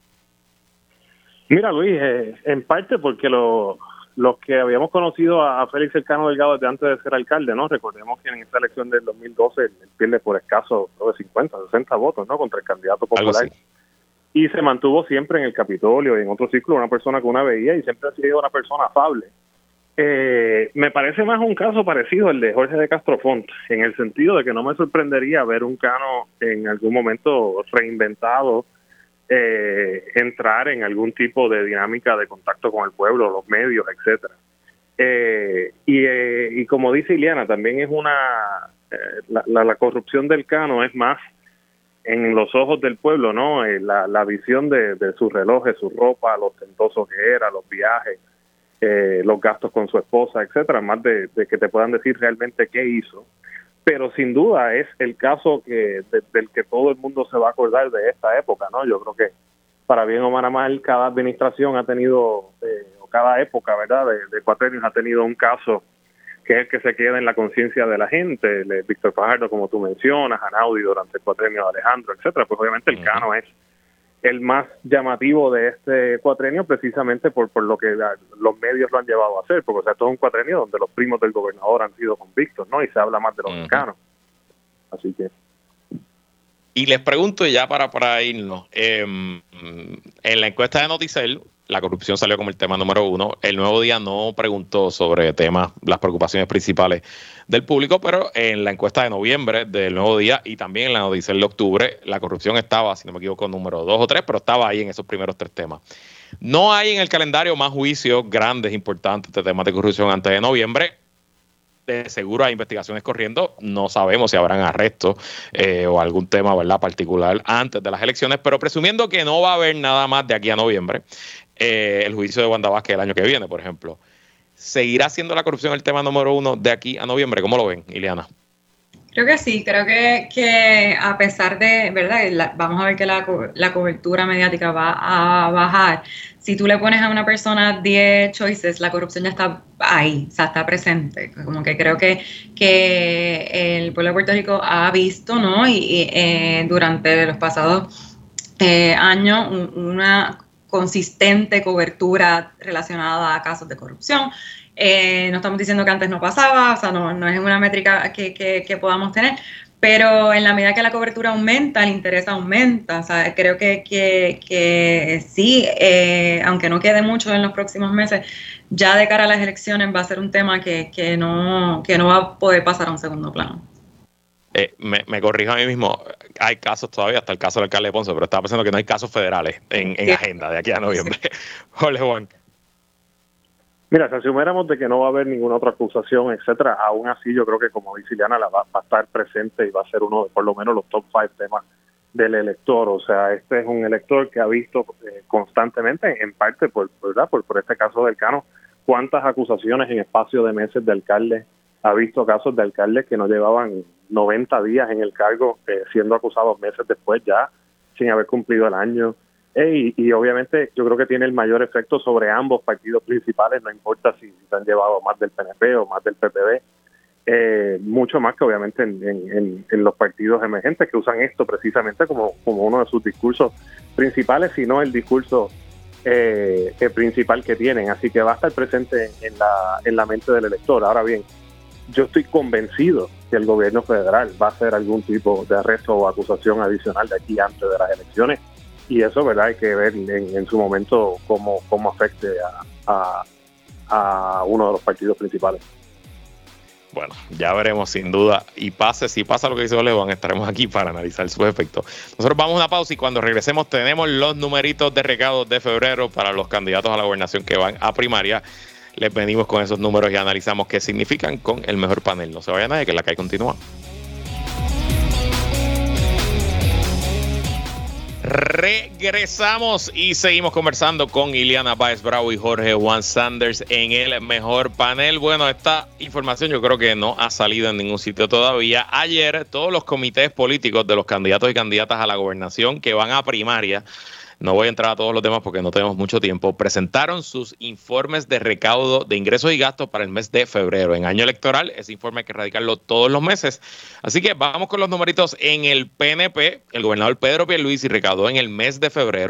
Mira, Luis, eh, en parte porque lo, los que habíamos conocido a, a Félix el Cano Delgado desde antes de ser alcalde, ¿no? Recordemos que en esta elección del dos mil doce él pierde por escaso de cincuenta, sesenta votos, ¿no? Contra el candidato popular. Y se mantuvo siempre en el Capitolio y en otro círculo, una persona que una veía y siempre ha sido una persona afable. Eh, me parece más un caso parecido al de Jorge de Castrofont, en el sentido de que no me sorprendería ver un Cano en algún momento reinventado, eh, entrar en algún tipo de dinámica de contacto con el pueblo, los medios, etcétera. Eh, y, eh, y como dice Ileana, también es una eh, la, la, la corrupción del Cano es más en los ojos del pueblo, ¿no? Eh, la, la visión de, de sus relojes, su ropa, lo ostentoso que era, los viajes, eh, los gastos con su esposa, etcétera, más de, de que te puedan decir realmente qué hizo. Pero sin duda es el caso que de, del que todo el mundo se va a acordar de esta época, ¿no? Yo creo que para bien o para mal, cada administración ha tenido, eh, o cada época, ¿verdad?, de, de cuatrenios ha tenido un caso que es el que se queda en la conciencia de la gente. El, Víctor Fajardo, como tú mencionas, Anaudi durante el cuatrenio de Alejandro, etcétera. Pues obviamente el Cano es el más llamativo de este cuatrenio, precisamente por, por lo que la, los medios lo han llevado a hacer, porque o sea, todo es un cuatrenio donde los primos del gobernador han sido convictos, ¿no? Y se habla más de los uh-huh. Canos. Así que... Y les pregunto ya para, para irnos, eh, en la encuesta de Noticel, la corrupción salió como el tema número uno. El Nuevo Día no preguntó sobre temas, las preocupaciones principales del público, pero en la encuesta de noviembre del Nuevo Día y también en la Noticel de octubre, la corrupción estaba, si no me equivoco, número dos o tres, pero estaba ahí en esos primeros tres temas. No hay en el calendario más juicios grandes, importantes de temas de corrupción antes de noviembre. De seguro hay investigaciones corriendo, no sabemos si habrán arrestos eh, o algún tema, ¿verdad?, particular antes de las elecciones, pero presumiendo que no va a haber nada más de aquí a noviembre, eh, el juicio de Wanda Vázquez el año que viene, por ejemplo, ¿seguirá siendo la corrupción el tema número uno de aquí a noviembre? ¿Cómo lo ven, Ileana? Creo que sí, creo que, que a pesar de, ¿verdad? La, vamos a ver que la, la cobertura mediática va a bajar. Si tú le pones a una persona diez choices, la corrupción ya está ahí, o sea, está presente. Como que creo que, que el pueblo de Puerto Rico ha visto, ¿no? Y, y eh, durante los pasados eh, años un, una consistente cobertura relacionada a casos de corrupción. Eh, no estamos diciendo que antes no pasaba, o sea, no, no es una métrica que, que, que podamos tener, pero en la medida que la cobertura aumenta, el interés aumenta. O sea, creo que, que, que sí, eh, aunque no quede mucho en los próximos meses, ya de cara a las elecciones va a ser un tema que, que, no, que no va a poder pasar a un segundo plano. Eh, me, me corrijo a mí mismo, hay casos todavía, hasta el caso del alcalde de Ponce, pero estaba pensando que no hay casos federales en, en sí. agenda de aquí a noviembre. Sí. Jorge Juan. Mira, si asumiéramos de que no va a haber ninguna otra acusación, etcétera, aún así yo creo que, como dice Ileana, la va, va a estar presente y va a ser uno de por lo menos los top five temas del elector. O sea, este es un elector que ha visto eh, constantemente, en parte por, ¿verdad? Por, por este caso del Cano, cuántas acusaciones en espacio de meses de alcalde, ha visto casos de alcaldes que no llevaban noventa días en el cargo, eh, siendo acusados meses después ya, sin haber cumplido el año. Y, y obviamente yo creo que tiene el mayor efecto sobre ambos partidos principales, no importa si se han llevado más del P N P o más del P P D, eh, mucho más que obviamente en, en, en los partidos emergentes que usan esto precisamente como, como uno de sus discursos principales, sino el discurso eh, el principal que tienen. Así que va a estar presente en la, en la mente del elector. Ahora bien, yo estoy convencido que el gobierno federal va a hacer algún tipo de arresto o acusación adicional de aquí antes de las elecciones. Y eso, ¿verdad? Hay que ver en, en su momento cómo, cómo afecte a, a, a uno de los partidos principales. Bueno, ya veremos sin duda. Y pase, si pasa lo que dice Olevan, estaremos aquí para analizar sus efectos. Nosotros vamos a una pausa y cuando regresemos tenemos los numeritos de recaudos de febrero para los candidatos a la gobernación que van a primaria. Les venimos con esos números y analizamos qué significan con el mejor panel. No se vaya nadie, que la calle continúa. Regresamos y seguimos conversando con Ileana Báez Bravo y Jorge Juan Sanders en el mejor panel. Bueno, esta información yo creo que no ha salido en ningún sitio todavía. Ayer todos los comités políticos de los candidatos y candidatas a la gobernación que van a primaria, no voy a entrar a todos los temas porque no tenemos mucho tiempo, presentaron sus informes de recaudo de ingresos y gastos para el mes de febrero. En año electoral, ese informe hay que radicarlo todos los meses. Así que vamos con los numeritos en el P N P. El gobernador Pedro Pierluisi recaudó en el mes de febrero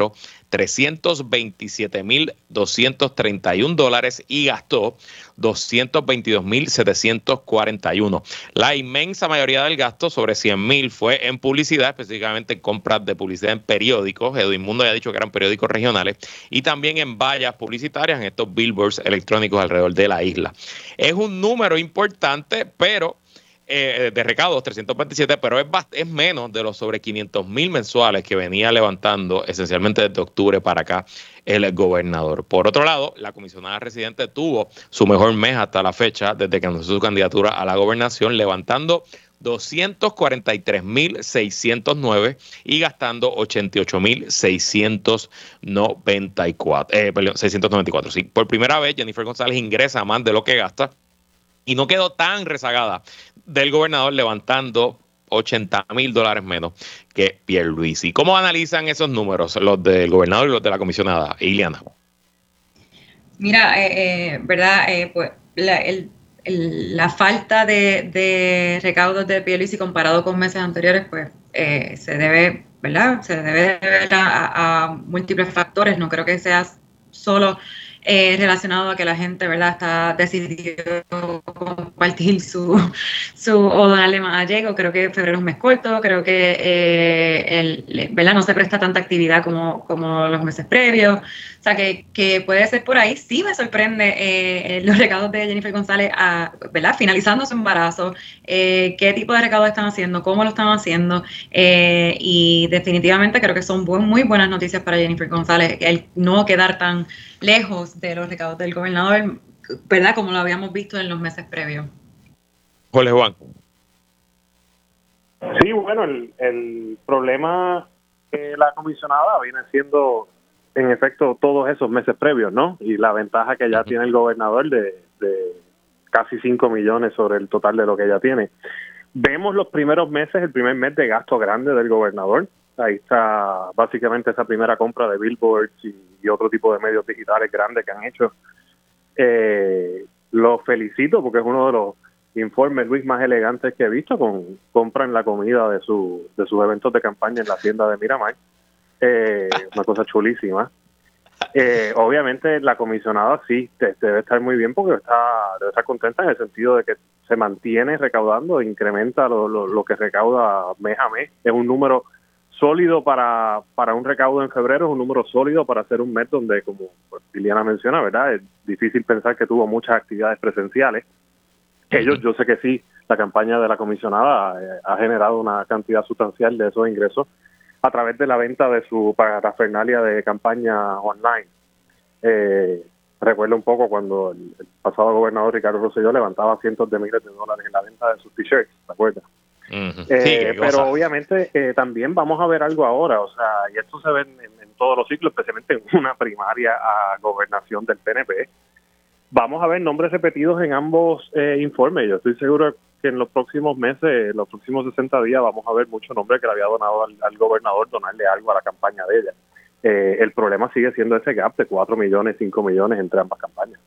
trescientos veintisiete mil doscientos treinta y un dólares y gastó doscientos veintidós mil setecientos cuarenta y uno. La inmensa mayoría del gasto, sobre cien mil, fue en publicidad, específicamente en compras de publicidad en periódicos. Edwin Mundo ya ha dicho que eran periódicos regionales, y también en vallas publicitarias, en estos billboards electrónicos alrededor de la isla. Es un número importante, pero eh, de recaudos, trescientos veintisiete, pero es, es menos de los sobre quinientos mil mensuales que venía levantando esencialmente desde octubre para acá el gobernador. Por otro lado, la comisionada residente tuvo su mejor mes hasta la fecha desde que anunció su candidatura a la gobernación, levantando doscientos cuarenta y tres mil seiscientos nueve y gastando ochenta y ocho mil seiscientos noventa y cuatro. Eh, perdón, seiscientos noventa y cuatro. Sí, por primera vez Jennifer González ingresa más de lo que gasta y no quedó tan rezagada del gobernador, levantando ochenta mil dólares menos que Pierluisi. ¿Cómo analizan esos números, los del gobernador y los de la comisionada? Iliana. Mira, eh, eh, verdad, eh, pues la, el, el, la falta de, de recaudos de Pierluisi comparado con meses anteriores, pues eh, se debe, ¿verdad? Se debe ver a, a múltiples factores. No creo que sea solo Eh, relacionado a que la gente, ¿verdad?, está decidido compartir su, su o donarle más a Diego. Creo que febrero es un mes corto, creo que eh, el, ¿verdad?, no se presta tanta actividad como, como los meses previos. O sea, que, que puede ser por ahí. Sí me sorprende eh, los recados de Jennifer González, a, ¿verdad?, finalizando su embarazo, eh, qué tipo de recados están haciendo, cómo lo están haciendo, eh, y definitivamente creo que son buen, muy buenas noticias para Jennifer González el no quedar tan lejos de los recados del gobernador, ¿verdad?, como lo habíamos visto en los meses previos. Jorge Juan. Sí, bueno, el, el problema que la comisionada viene siendo, en efecto, todos esos meses previos, ¿no? Y la ventaja que ya tiene el gobernador de, de casi cinco millones sobre el total de lo que ella tiene. Vemos los primeros meses, el primer mes de gasto grande del gobernador. Ahí está básicamente esa primera compra de billboards y, y otro tipo de medios digitales grandes que han hecho. Eh, lo felicito porque es uno de los informes, Luis, más elegantes que he visto, con compra en la comida de, su, de sus eventos de campaña en la hacienda de Miramar. Eh, una cosa chulísima. Eh, obviamente la comisionada sí te, te debe estar muy bien porque está, debe estar contenta en el sentido de que se mantiene recaudando, incrementa lo, lo, lo que recauda mes a mes. Es un número sólido para, para un recaudo en febrero, es un número sólido para hacer un mes donde, como pues, Liliana menciona, ¿verdad?, es difícil pensar que tuvo muchas actividades presenciales. Ellos, yo sé que sí, la campaña de la comisionada eh, ha generado una cantidad sustancial de esos ingresos a través de la venta de su parafernalia de campaña online. Eh, recuerdo un poco cuando el, el pasado gobernador Ricardo Rosselló levantaba cientos de miles de dólares en la venta de sus t-shirts, ¿te acuerdas? Uh-huh. eh, sí, pero obviamente eh, también vamos a ver algo ahora, o sea, y esto se ve en, en todos los ciclos, especialmente en una primaria a gobernación del P N P. Vamos a ver nombres repetidos en ambos eh, informes. Yo estoy seguro que en los próximos meses, los próximos sesenta días, vamos a ver muchos nombres que le había donado al, al gobernador donarle algo a la campaña de ella. Eh, el problema sigue siendo ese gap de cuatro millones, cinco millones entre ambas campañas.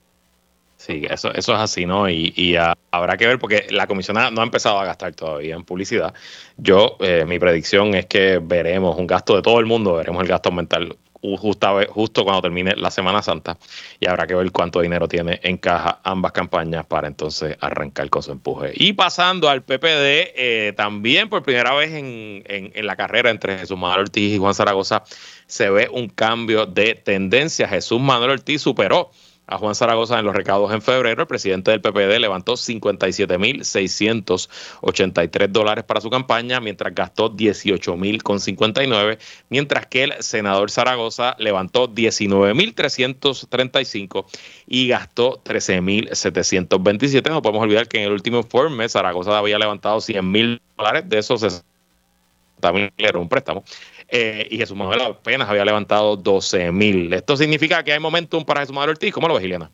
Sí, eso, eso es así, ¿no? Y, y uh, habrá que ver porque la comisionada no ha empezado a gastar todavía en publicidad. Yo, eh, mi predicción es que veremos un gasto de todo el mundo, veremos el gasto aumentar justo, justo cuando termine la Semana Santa y habrá que ver cuánto dinero tiene en caja ambas campañas para entonces arrancar con su empuje. Y pasando al P P D, eh, también por primera vez en, en, en la carrera entre Jesús Manuel Ortiz y Juan Zaragoza se ve un cambio de tendencia. Jesús Manuel Ortiz superó a Juan Zaragoza en los recaudos en febrero. El presidente del P P D levantó cincuenta y siete mil seiscientos ochenta y tres dólares para su campaña, mientras gastó dieciocho mil cincuenta y nueve, mientras que el senador Zaragoza levantó diecinueve mil trescientos treinta y cinco y gastó trece mil setecientos veintisiete. No podemos olvidar que en el último informe Zaragoza había levantado cien mil dólares, de esos sesenta mil era un préstamo. Eh, y Jesús Manuel apenas había levantado doce mil. ¿Esto significa que hay momentum para Jesús Manuel Ortiz? ¿Cómo lo ves, Iliana?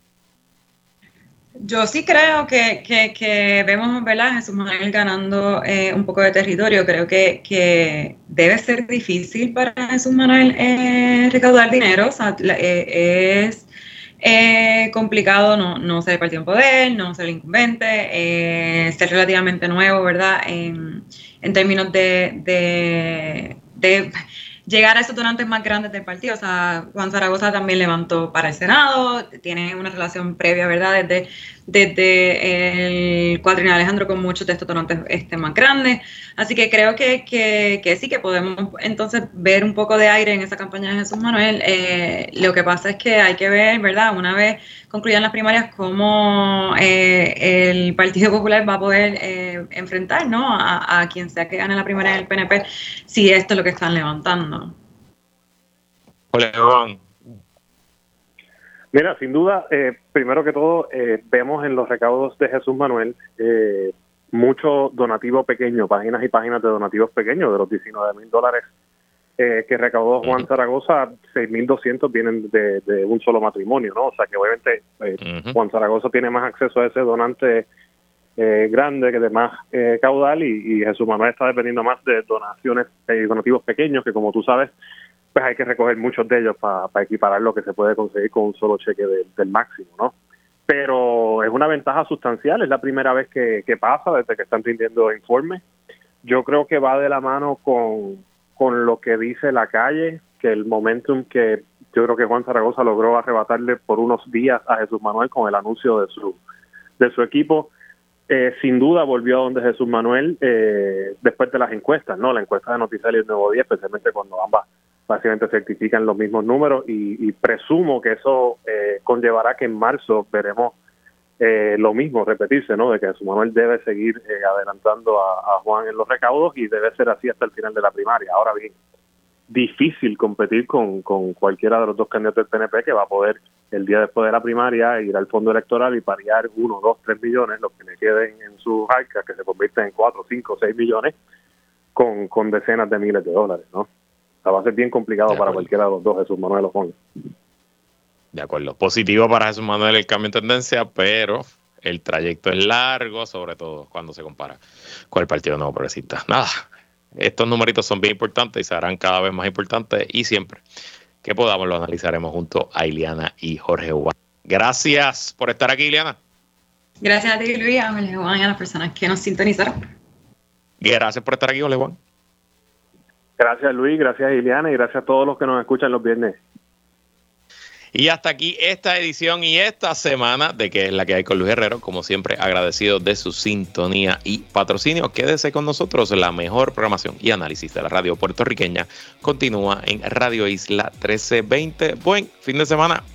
Yo sí creo que, que, que vemos, ¿verdad?, Jesús Manuel ganando eh, un poco de territorio. Creo que, que debe ser difícil para Jesús Manuel eh, recaudar dinero. O sea, eh, es eh, complicado no, no ser el partido en poder, no ser el incumbente, eh, ser relativamente nuevo, ¿verdad?, en, en términos de... de de llegar a esos donantes más grandes del partido. O sea, Juan Zaragoza también levantó para el Senado, tiene una relación previa, ¿verdad? Desde, desde el cuatrienio Alejandro con muchos de estos donantes este, más grandes. Así que creo que, que, que sí, que podemos entonces ver un poco de aire en esa campaña de Jesús Manuel. Eh, lo que pasa es que hay que ver, ¿verdad? Una vez concluyan las primarias, cómo eh, el Partido Popular va a poder eh, enfrentar, ¿no? A, a quien sea que gane la primaria del P N P, si esto es lo que están levantando. León. Mira, sin duda, eh, primero que todo, eh, vemos en los recaudos de Jesús Manuel eh, mucho donativo pequeño, páginas y páginas de donativos pequeños, de los diecinueve mil dólares eh, que recaudó Juan uh-huh. Zaragoza, seis mil doscientos vienen de, de un solo matrimonio, ¿no? O sea que obviamente eh, uh-huh. Juan Zaragoza tiene más acceso a ese donante eh, grande, que de más eh, caudal, y, y Jesús Manuel está dependiendo más de donaciones y eh, donativos pequeños, que como tú sabes, pues hay que recoger muchos de ellos para pa equiparar lo que se puede conseguir con un solo cheque de, del máximo, ¿no? Pero es una ventaja sustancial, es la primera vez que, que pasa desde que están rindiendo informes. Yo creo que va de la mano con, con lo que dice la calle, que el momentum que yo creo que Juan Zaragoza logró arrebatarle por unos días a Jesús Manuel con el anuncio de su, de su equipo, eh, sin duda volvió a donde Jesús Manuel eh, después de las encuestas, ¿no? La encuesta de Noticiel y el Nuevo Día, especialmente cuando ambas básicamente certifican los mismos números, y, y presumo que eso eh, conllevará que en marzo veremos eh, lo mismo repetirse, ¿no? De que Jesús Manuel debe seguir eh, adelantando a, a Juan en los recaudos, y debe ser así hasta el final de la primaria. Ahora bien, difícil competir con, con cualquiera de los dos candidatos del P N P, que va a poder el día después de la primaria ir al fondo electoral y parear uno, dos, tres millones, los que le queden en sus arcas, que se convierten en cuatro, cinco, seis millones, con, con decenas de miles de dólares, ¿no? O sea, va a ser bien complicado para cualquiera de los dos, Jesús Manuel o Juan. De acuerdo. Positivo para Jesús Manuel el cambio en tendencia, pero el trayecto es largo, sobre todo cuando se compara con el Partido Nuevo Progresista. Nada, estos numeritos son bien importantes y se harán cada vez más importantes, y siempre que podamos lo analizaremos junto a Ileana y Jorge Juan. Gracias por estar aquí, Ileana. Gracias a ti, Luis, a Jorge Juan y a las personas que nos sintonizaron. Gracias por estar aquí, Jorge Juan. Gracias, Luis, gracias, Ileana, y gracias a todos los que nos escuchan los viernes. Y hasta aquí esta edición y esta semana de ¿Qué es la que hay con Luis Herrero? Como siempre, agradecido de su sintonía y patrocinio. Quédese con nosotros. La mejor programación y análisis de la radio puertorriqueña continúa en Radio Isla trece veinte. Buen fin de semana.